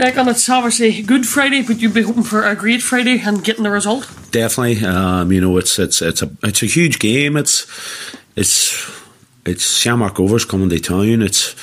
And it's obviously Good Friday, but you'd be hoping for a great Friday and getting the result. Definitely, it's a huge game. It's Shamrock Rovers coming to town. It's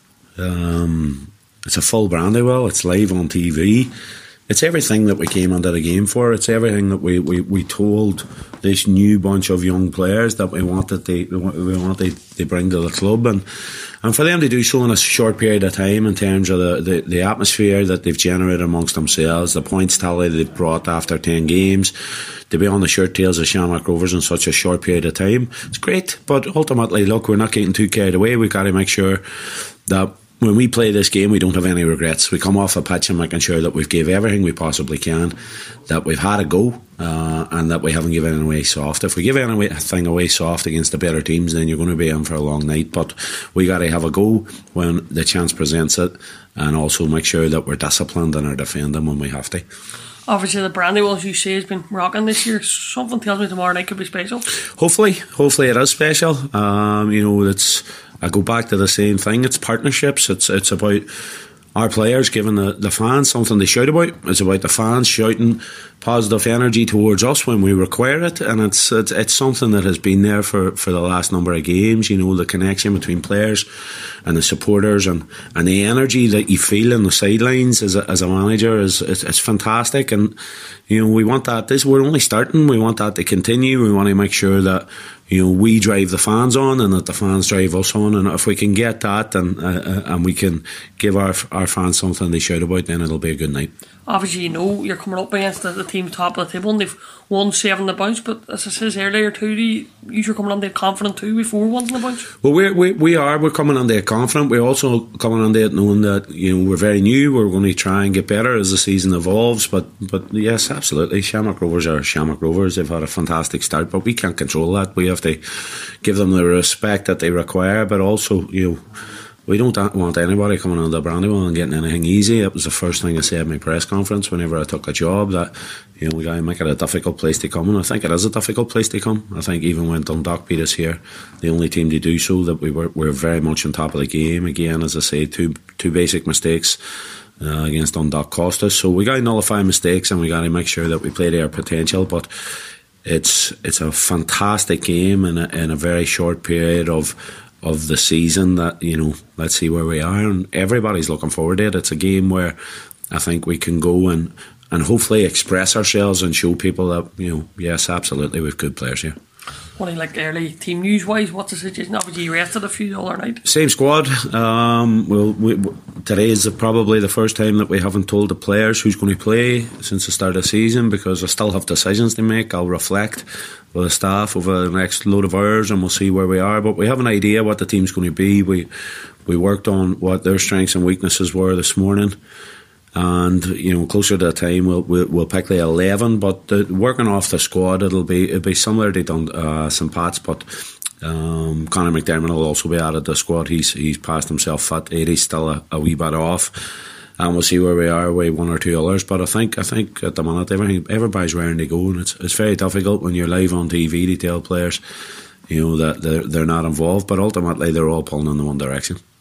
a full Brandywell. It's live on TV. It's everything that we came into the game for. It's everything that we told this new bunch of young players that we wanted to bring to the club, and for them to do so in a short period of time in terms of the atmosphere that they've generated amongst themselves, the points tally they've brought after 10 games, to be on the shirt tails of Shamrock Rovers in such a short period of time. It's great, but ultimately, look, we're not getting too carried away. We've got to make sure that when we play this game, we don't have any regrets. We come off the pitch and making sure that we've gave everything we possibly can, that we've had a go, and that we haven't given anything away soft. If we give anything away soft against the better teams, then you're going to be in for a long night. But we got to have a go when the chance presents it, and also make sure that we're disciplined in our defending when we have to. Obviously, the Brandywell, as you say, has been rocking this year. Something tells me tomorrow night could be special. Hopefully it is special. I go back to the same thing. It's partnerships. It's about our players giving the fans something to shout about. It's about the fans shouting positive energy towards us when we require it, and it's something that has been there for the last number of games. The connection between players and the supporters, and the energy that you feel in the sidelines as a manager is fantastic. And we want that. We're only starting. We want that to continue. We want to make sure that we drive the fans on, and that the fans drive us on. And if we can get that, and we can give our fans something to shout about, then it'll be a good night. Obviously, you're coming up against the team top of the table, and they've won 7 the bounce. But as I said earlier too, you're coming on there confident too with 4 ones in the bounce. Well, we're coming on there confident. We're also coming on there knowing that we're very new. We're going to try and get better as the season evolves. But yes, absolutely, Shamrock Rovers are Shamrock Rovers. They've had a fantastic start, but we can't control that. We have to give them the respect that they require, but also we don't want anybody coming on the Brandywell and getting anything easy. It was the first thing I said in my press conference whenever I took a job, that we got to make it a difficult place to come, and I think it is a difficult place to come. I think even when Dundalk beat us here, the only team to do so, that we're very much on top of the game. Again, as I say, two basic mistakes against Dundalk cost us, so we got to nullify mistakes, and we got to make sure that we play to our potential. But it's a fantastic game in a very short period of the season, that let's see where we are, and everybody's looking forward to it. It's a game where I think we can go and hopefully express ourselves and show people that yes, absolutely, we've good players here. What do you like early team news wise? What's the situation? Obviously you rested a few the other night. Same squad. Today is probably the first time that we haven't told the players who's going to play since the start of the season, because I still have decisions to make. I'll reflect with the staff over the next load of hours, and we'll see where we are. But we have an idea what the team's going to be. We worked on what their strengths and weaknesses were this morning, and closer to the time we'll pick the 11. But working off the squad, it'll be similar to St Pat's, but Conor McDermott will also be added to the squad. He's passed himself fit. Eddie's still a wee bit off, and we'll see where we are with 1 or 2 others. But I think at the minute everybody's raring to go, and it's very difficult when you're live on TV to tell players that they're not involved, but ultimately they're all pulling in the one direction.